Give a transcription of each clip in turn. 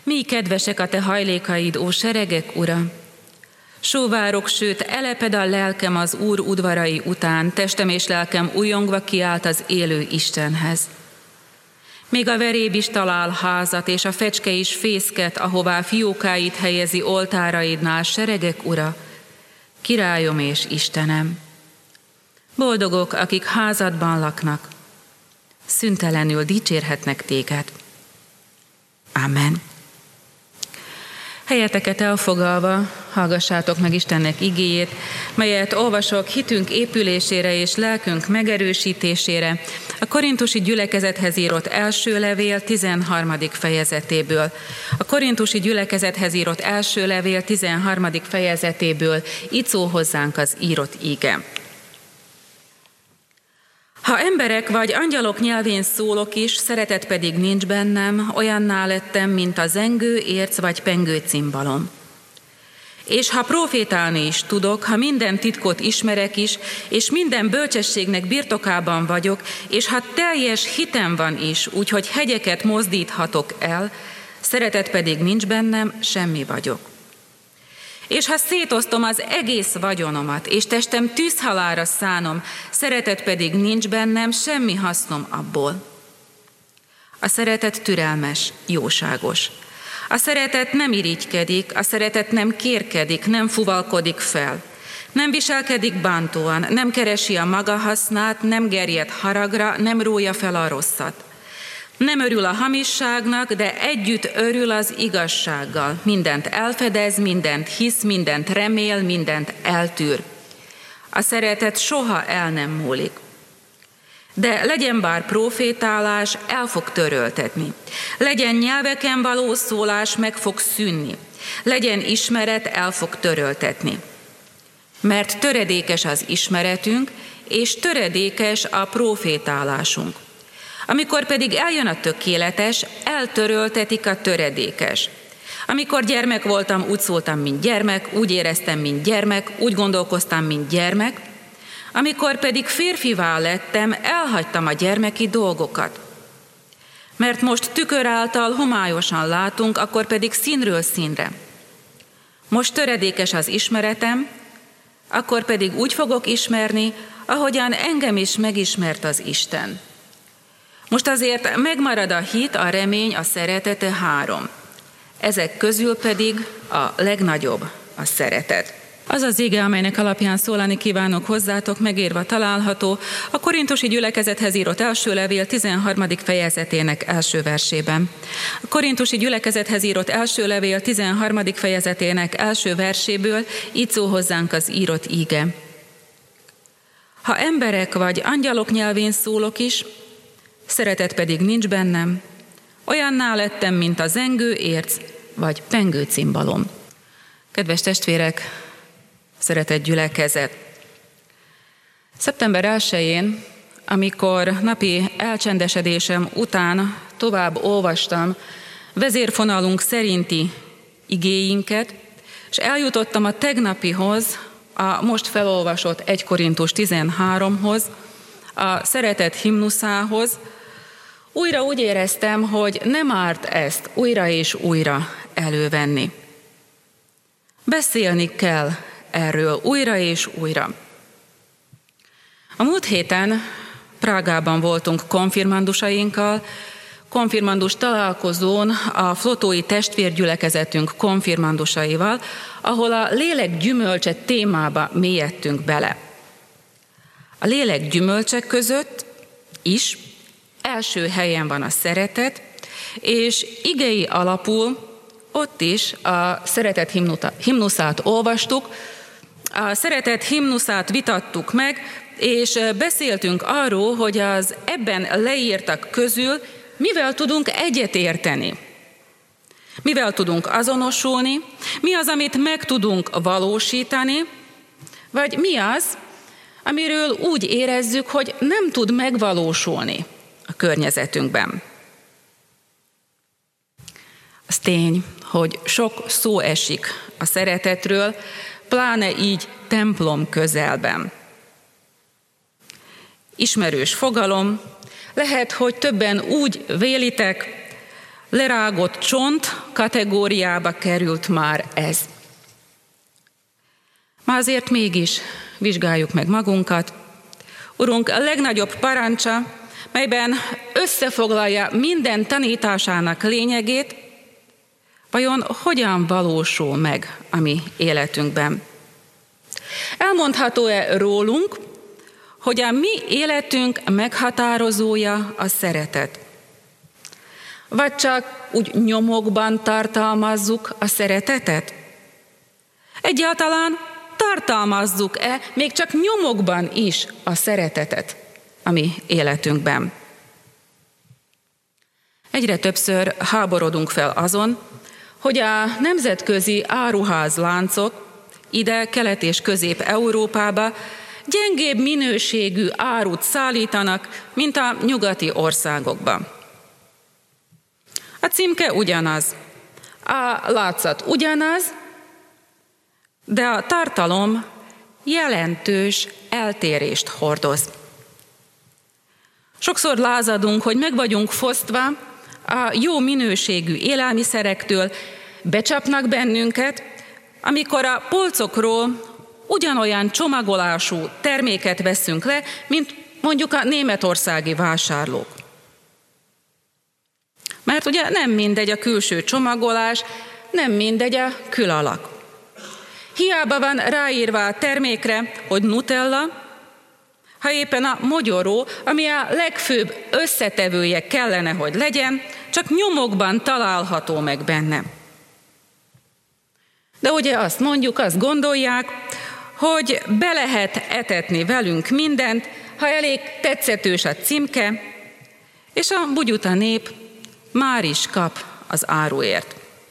Mi kedvesek a te hajlékaid, ó seregek ura! Sóvárok, sőt, eleped a lelkem az Úr udvarai után, testem és lelkem újongva kiált az élő Istenhez. Még a veréb is talál házat, és a fecske is fészket, ahová fiókáit helyezi oltáraidnál, seregek ura, királyom és Istenem. Boldogok, akik házadban laknak, szüntelenül dicsérhetnek téged. Amen. Helyeteket elfoglalva hallgassátok meg Istennek igéjét, melyet olvasok hitünk épülésére és lelkünk megerősítésére, a korintusi gyülekezethez írott első levél 13. fejezetéből. A korintusi gyülekezethez írott első levél 13. fejezetéből így szól hozzánk az írott íge. Ha emberek vagy angyalok nyelvén szólok is, szeretet pedig nincs bennem, olyanná lettem, mint a zengő, érc vagy pengő cimbalom. És ha profétálni is tudok, ha minden titkot ismerek is, és minden bölcsességnek birtokában vagyok, és ha teljes hitem van is, úgyhogy hegyeket mozdíthatok el, szeretet pedig nincs bennem, semmi vagyok. És ha szétosztom az egész vagyonomat, és testem tűzhalálra szánom, szeretet pedig nincs bennem, semmi hasznom abból. A szeretet türelmes, jóságos. A szeretet nem irigykedik, a szeretet nem kérkedik, nem fuvalkodik fel. Nem viselkedik bántóan, nem keresi a maga hasznát, nem gerjed haragra, nem rója fel a rosszat. Nem örül a hamisságnak, de együtt örül az igazsággal. Mindent elfedez, mindent hisz, mindent remél, mindent eltűr. A szeretet soha el nem múlik. De legyen bár profétálás, el fog töröltetni. Legyen nyelveken való szólás, meg fog szűnni. Legyen ismeret, el fog töröltetni. Mert töredékes az ismeretünk, és töredékes a profétálásunk. Amikor pedig eljön a tökéletes, eltöröltetik a töredékes. Amikor gyermek voltam, úgy szóltam, mint gyermek, úgy éreztem, mint gyermek, úgy gondolkoztam, mint gyermek. Amikor pedig férfivá lettem, elhagytam a gyermeki dolgokat. Mert most tükör által homályosan látunk, akkor pedig színről színre. Most töredékes az ismeretem, akkor pedig úgy fogok ismerni, ahogyan engem is megismert az Isten. Most azért megmarad a hit, a remény, a szeretete 3. Ezek közül pedig a legnagyobb a szeretet. Az az ige, amelynek alapján szólani kívánok hozzátok, megírva található a korintusi gyülekezethez írott első levél 13. fejezetének első versében. A korintusi gyülekezethez írott első levél 13. fejezetének első verséből így szól hozzánk az írott ige. Ha emberek vagy angyalok nyelvén szólok is, szeretet pedig nincs bennem, olyanná lettem, mint a zengő, érc vagy pengő cimbalom. Kedves testvérek, szeretett gyülekezet! Szeptember 1-én, amikor napi elcsendesedésem után tovább olvastam vezérfonalunk szerinti igéinket, és eljutottam a tegnapihoz, a most felolvasott 1 Korintus 13-hoz, a szeretet himnuszához, újra úgy éreztem, hogy nem árt ezt újra és újra elővenni. Beszélni kell erről újra és újra. A múlt héten Prágában voltunk konfirmandusainkkal, konfirmandus találkozón a flotói testvérgyülekezetünk konfirmandusaival, ahol a lélek gyümölcse témába mélyedtünk bele. A lélek gyümölcsek között is első helyen van a szeretet, és igei alapul ott is a szeretet himnuszát olvastuk, a szeretet himnuszát vitattuk meg, és beszéltünk arról, hogy az ebben leírtak közül mivel tudunk egyetérteni, mivel tudunk azonosulni, mi az, amit meg tudunk valósítani, vagy mi az, amiről úgy érezzük, hogy nem tud megvalósulni a környezetünkben. Az tény, hogy sok szó esik a szeretetről, pláne így templom közelben. Ismerős fogalom, lehet, hogy többen úgy vélitek, lerágott csont kategóriába került már ez. Ma azért mégis vizsgáljuk meg magunkat. Urunk, a legnagyobb parancsa, melyben összefoglalja minden tanításának lényegét, vajon hogyan valósul meg a mi életünkben? Elmondható-e rólunk, hogy a mi életünk meghatározója a szeretet? Vagy csak úgy nyomokban tartalmazzuk a szeretetet? Egyáltalán tartalmazzuk-e még csak nyomokban is a szeretetet a mi életünkben? Egyre többször háborodunk fel azon, hogy a nemzetközi áruházláncok ide Kelet- és Közép-Európába gyengébb minőségű árut szállítanak, mint a nyugati országokban. A címke ugyanaz, a látszat ugyanaz, de a tartalom jelentős eltérést hordoz. Sokszor lázadunk, hogy meg vagyunk fosztva a jó minőségű élelmiszerektől, becsapnak bennünket, amikor a polcokról ugyanolyan csomagolású terméket veszünk le, mint mondjuk a németországi vásárlók. Mert ugye nem mindegy a külső csomagolás, nem mindegy a külalak. Hiába van ráírva a termékre, hogy Nutella, ha éppen a mogyoró, ami a legfőbb összetevője kellene, hogy legyen, csak nyomokban található meg benne. De ugye azt mondjuk, azt gondolják, hogy be lehet etetni velünk mindent, ha elég tetszetős a címke, és a bugyuta nép már is kap az áruért.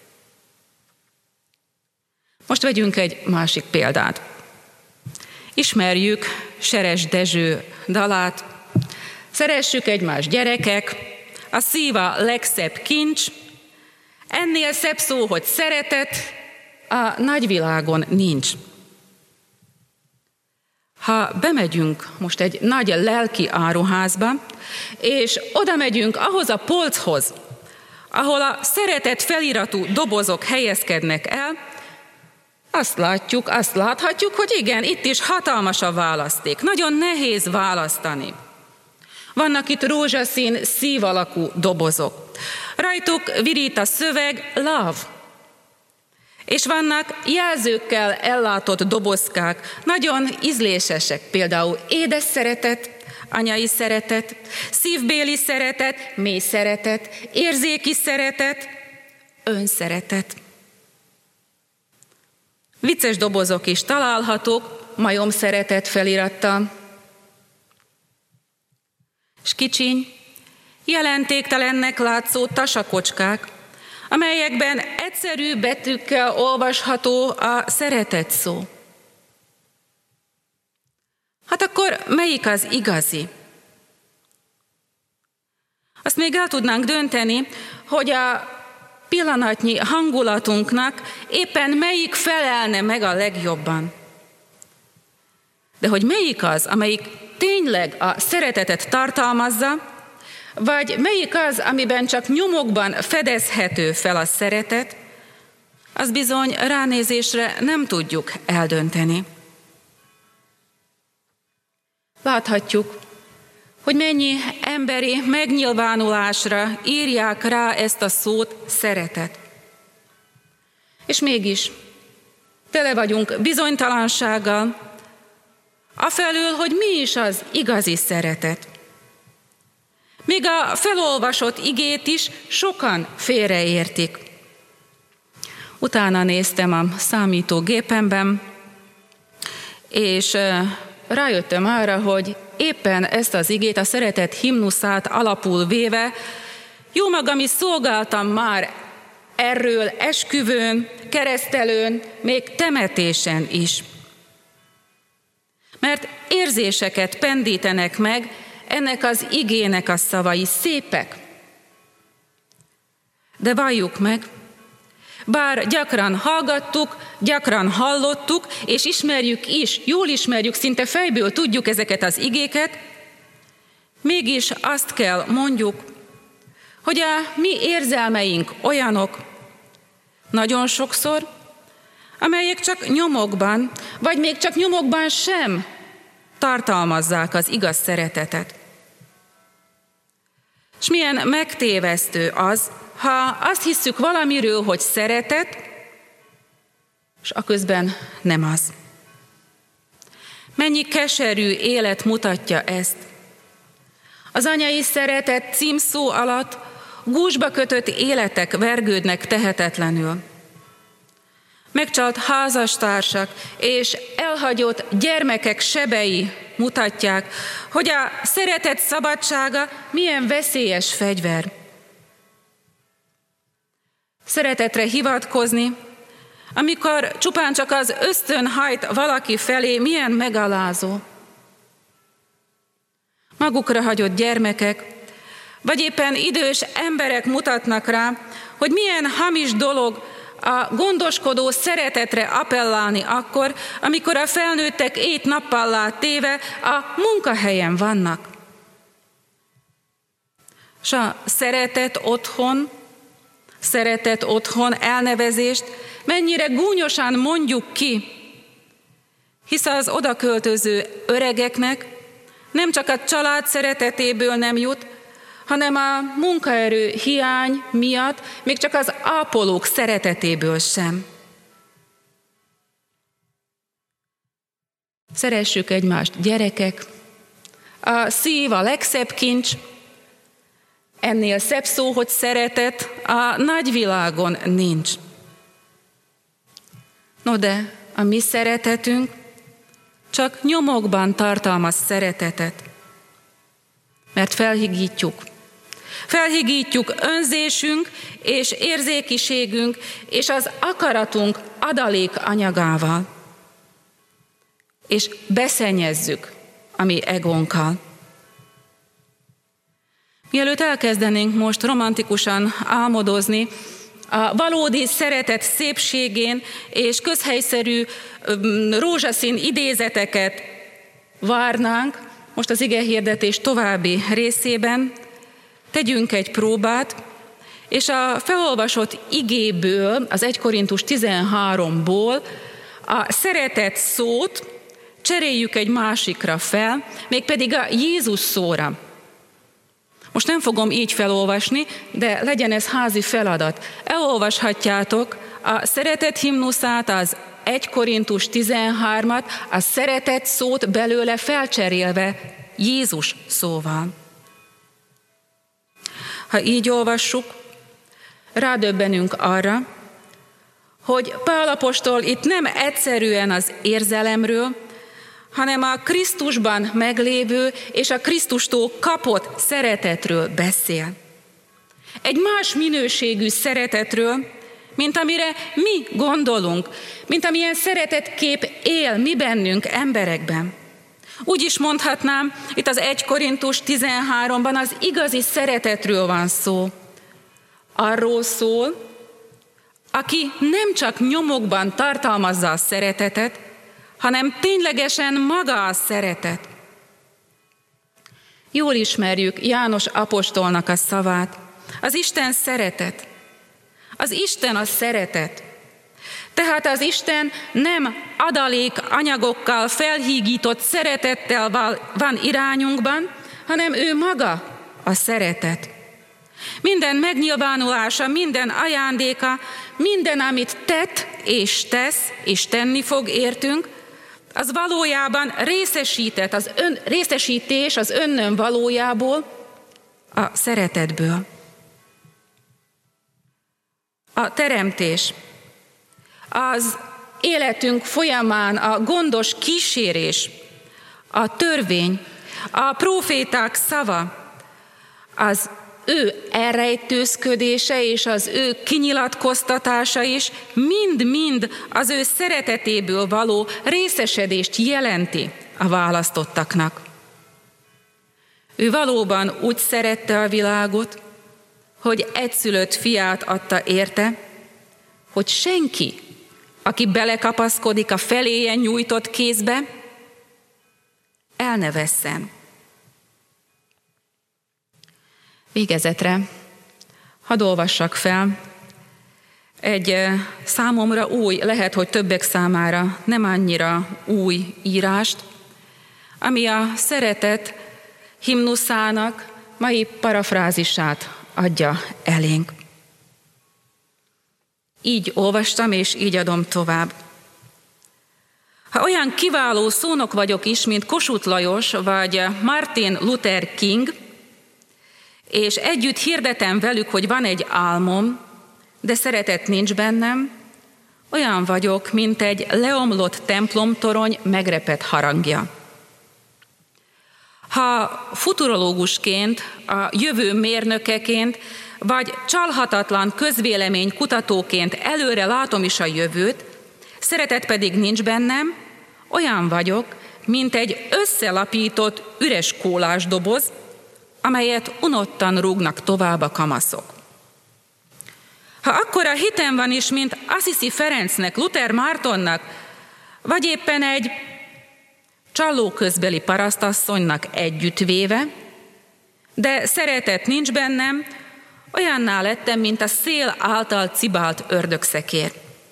Most vegyünk egy másik példát. Ismerjük Seres Dezső dalát, szeressük egymást gyerekek, a szív a legszebb kincs, ennél szebb szó, hogy szeretet, a nagyvilágon nincs. Ha bemegyünk most egy nagy lelki áruházba, és oda megyünk ahhoz a polchoz, ahol a szeretet feliratú dobozok helyezkednek el, azt láthatjuk, hogy igen, itt is hatalmas a választék. Nagyon nehéz választani. Vannak itt rózsaszín, szív alakú dobozok. Rajtuk virít a szöveg love. És vannak jelzőkkel ellátott dobozkák, nagyon ízlésesek, például édes szeretet, anyai szeretet, szívbéli szeretet, mély szeretet, érzéki szeretet, önszeretet. Vicces dobozok is találhatók, majom szeretet felirattal. S kicsiny, jelentéktelennek látszó tasakocskák, amelyekben egyszerű betűkkel olvasható a szeretet szó. Hát akkor melyik az igazi? Azt még el tudnánk dönteni, hogy a pillanatnyi hangulatunknak éppen melyik felelne meg a legjobban. De hogy melyik az, amelyik tényleg a szeretetet tartalmazza, vagy melyik az, amiben csak nyomokban fedezhető fel a szeretet, az bizony ránézésre nem tudjuk eldönteni. Láthatjuk, hogy mennyi emberi megnyilvánulásra írják rá ezt a szót, szeretet. És mégis tele vagyunk bizonytalansággal, afelől, hogy mi is az igazi szeretet. Még a felolvasott igét is sokan félreértik. Utána néztem a számítógépemben, és rájöttem arra, hogy éppen ezt az igét, a szeretet himnuszát alapul véve, jó magam is szolgáltam már erről esküvőn, keresztelőn, még temetésen is. Mert érzéseket pendítenek meg ennek az igének a szavai, szépek. De valljuk meg, bár gyakran hallgattuk, gyakran hallottuk, és ismerjük is, jól ismerjük, szinte fejből tudjuk ezeket az igéket, mégis azt kell mondjuk, hogy a mi érzelmeink olyanok, Nagyon sokszor, amelyek csak nyomokban, vagy még csak nyomokban sem tartalmazzák az igaz szeretetet. És milyen megtévesztő az, ha azt hisszük valamiről, hogy szeretet, és aközben nem az. Mennyi keserű élet mutatja ezt. Az anyai szeretet címszó alatt gúzsba kötött életek vergődnek tehetetlenül. Megcsalt házastársak és elhagyott gyermekek sebei mutatják, hogy a szeretet szabadsága milyen veszélyes fegyver. Szeretetre hivatkozni, amikor csupán csak az ösztön hajt valaki felé, milyen megalázó. Magukra hagyott gyermekek, vagy éppen idős emberek mutatnak rá, hogy milyen hamis dolog a gondoskodó szeretetre appellálni akkor, amikor a felnőttek éjt-nappallá téve a munkahelyen vannak. S a szeretet otthon elnevezést mennyire gúnyosan mondjuk ki, hisz az odaköltöző öregeknek nem csak a család szeretetéből nem jut, hanem a munkaerő hiány miatt még csak az ápolók szeretetéből sem. Szeressük egymást, gyerekek! A szív a legszebb kincs, ennél szebb szó, hogy szeretet, a nagyvilágon nincs. No de a mi szeretetünk csak nyomokban tartalmaz szeretetet, mert felhigítjuk önzésünk és érzékiségünk és az akaratunk adalék anyagával, és beszennyezzük a mi egónkkal. Mielőtt elkezdenénk most romantikusan álmodozni a valódi szeretet szépségén és közhelyszerű rózsaszín idézeteket várnánk, most az igehirdetés további részében tegyünk egy próbát, és a felolvasott igéből, az 1 Korintus 13-ból a szeretet szót cseréljük egy másikra fel, mégpedig a Jézus szóra. Most nem fogom így felolvasni, de legyen ez házi feladat. Elolvashatjátok a szeretet himnuszát, az 1 Korintus 13-at, a szeretet szót belőle felcserélve Jézus szóval. Ha így olvassuk, rádöbbenünk arra, hogy Pál apostol itt nem egyszerűen az érzelemről, hanem a Krisztusban meglévő és a Krisztustól kapott szeretetről beszél. Egy más minőségű szeretetről, mint amire mi gondolunk, mint amilyen szeretetkép él mi bennünk emberekben. Úgy is mondhatnám, itt az 1 Korintus 13-ban az igazi szeretetről van szó. Arról szól, aki nem csak nyomokban tartalmazza a szeretetet, hanem ténylegesen maga a szeretet. Jól ismerjük János apostolnak a szavát. Az Isten szeretet. Az Isten a szeretet. Tehát az Isten nem adalék anyagokkal felhígított szeretettel van irányunkban, hanem ő maga a szeretet. Minden megnyilvánulása, minden ajándéka, minden, amit tett és tesz és tenni fog értünk, az valójában részesítés az önnön valójából, a szeretetből. A teremtés, az életünk folyamán a gondos kísérés, a törvény, a próféták szava, az ő elrejtőzködése és az ő kinyilatkoztatása is mind-mind az ő szeretetéből való részesedést jelenti a választottaknak. Ő valóban úgy szerette a világot, hogy egyszülött fiát adta érte, hogy senki, aki belekapaszkodik a feléje nyújtott kézbe, el ne vesszen. Végezetre hadd olvassak fel egy számomra új, lehet, hogy többek számára nem annyira új írást, ami a szeretet himnuszának mai parafrázisát adja elénk. Így olvastam, és így adom tovább. Ha olyan kiváló szónok vagyok is, mint Kossuth Lajos vagy Martin Luther King, és együtt hirdetem velük, hogy van egy álmom, de szeretet nincs bennem, olyan vagyok, mint egy leomlott templomtorony megrepett harangja. Ha futurológusként, a jövő mérnökeként, vagy csalhatatlan közvélemény kutatóként előre látom is a jövőt, szeretet pedig nincs bennem, olyan vagyok, mint egy összelapított üres kólásdoboz, amelyet unottan rúgnak tovább a kamaszok. Ha akkora hitem van is, mint Assisi Ferencnek, Luther Mártonnak, vagy éppen egy csallóközbeli parasztasszonynak együttvéve, de szeretet nincs bennem, olyanná lettem, mint a szél által cibált ördögszekér.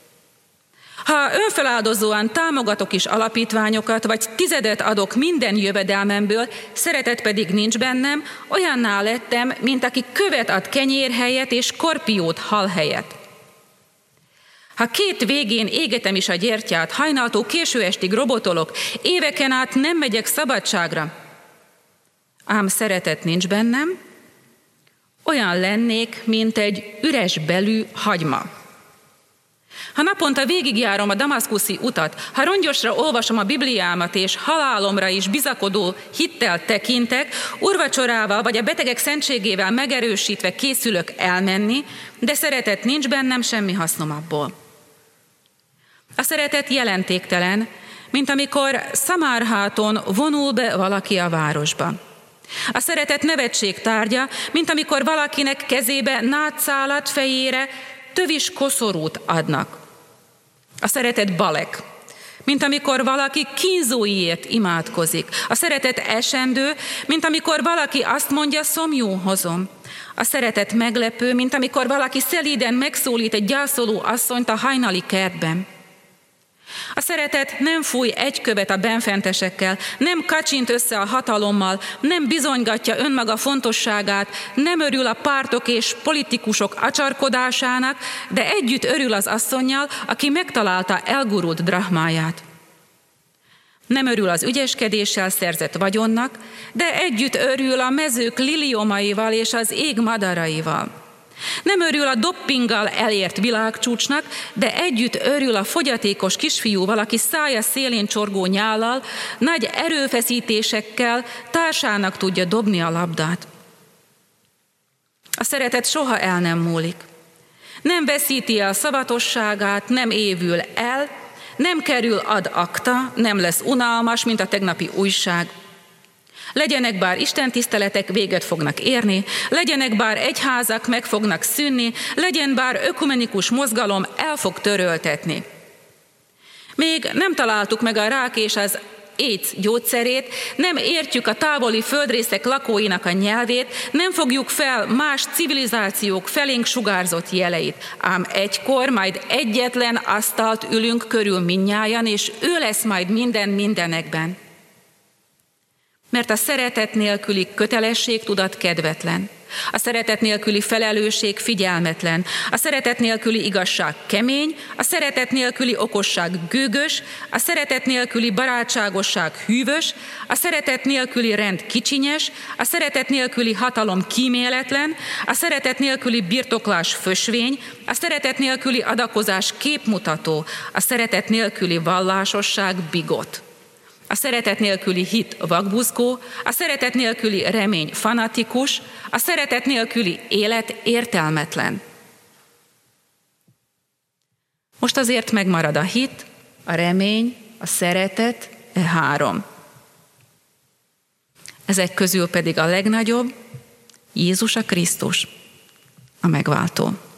Ha önfeláldozóan támogatok is alapítványokat, vagy tizedet adok minden jövedelmemből, szeretet pedig nincs bennem, olyanná lettem, mint aki követ ad kenyér helyett és korpiót hal helyett. Ha két végén égetem is a gyertyát, hajnaltól késő estig robotolok, éveken át nem megyek szabadságra, ám szeretet nincs bennem, olyan lennék, mint egy üres belű hagyma. Ha naponta végigjárom a damaszkuszi utat, ha rongyosra olvasom a Bibliámat, és halálomra is bizakodó hittel tekintek, úrvacsorával vagy a betegek szentségével megerősítve készülök elmenni, de szeretet nincs bennem, semmi hasznom abból. A szeretet jelentéktelen, mint amikor Szamárháton vonul be valaki a városba. A szeretet nevetség tárgya, mint amikor valakinek kezébe nátszálat fejére tövis koszorút adnak. A szeretet balek, mint amikor valaki kínzóiért imádkozik. A szeretet esendő, mint amikor valaki azt mondja, szomjú hozom. A szeretet meglepő, mint amikor valaki szelíden megszólít egy gyászoló asszonyt a hajnali kertben. A szeretet nem fúj egy követ a benfentesekkel, nem kacsint össze a hatalommal, nem bizonygatja önmaga fontosságát, nem örül a pártok és politikusok acsarkodásának, de együtt örül az asszonnyal, aki megtalálta elgurult drachmáját. Nem örül az ügyeskedéssel szerzett vagyonnak, de együtt örül a mezők liliomaival és az ég madaraival. Nem örül a doppinggal elért világcsúcsnak, de együtt örül a fogyatékos kisfiúval, aki szája szélén csorgó nyállal, nagy erőfeszítésekkel társának tudja dobni a labdát. A szeretet soha el nem múlik. Nem veszíti el szavatosságát, nem évül el, nem kerül ad acta, nem lesz unalmas, mint a tegnapi újság. Legyenek bár istentiszteletek, véget fognak érni, legyenek bár egyházak, meg fognak szűnni, legyen bár ökumenikus mozgalom, el fog töröltetni. Még nem találtuk meg a rák és az AIDS gyógyszerét, nem értjük a távoli földrészek lakóinak a nyelvét, nem fogjuk fel más civilizációk felénk sugárzott jeleit. Ám egykor majd egyetlen asztalt ülünk körül mindnyájan, és ő lesz majd minden mindenekben. Mert a szeretet nélküli kötelességtudat kedvetlen, a szeretet nélküli felelősség figyelmetlen, a szeretet nélküli igazság kemény, a szeretet nélküli okosság gőgös, a szeretet nélküli barátságosság hűvös, a szeretet nélküli rend kicsinyes, a szeretet nélküli hatalom kíméletlen, a szeretet nélküli birtoklás fösvény, a szeretet nélküli adakozás képmutató, a szeretet nélküli vallásosság bigot. A szeretet nélküli hit vakbuzgó, a szeretet nélküli remény fanatikus, a szeretet nélküli élet értelmetlen. Most azért megmarad a hit, a remény, a szeretet, három. Ezek közül pedig a legnagyobb, Jézus a Krisztus, a megváltó.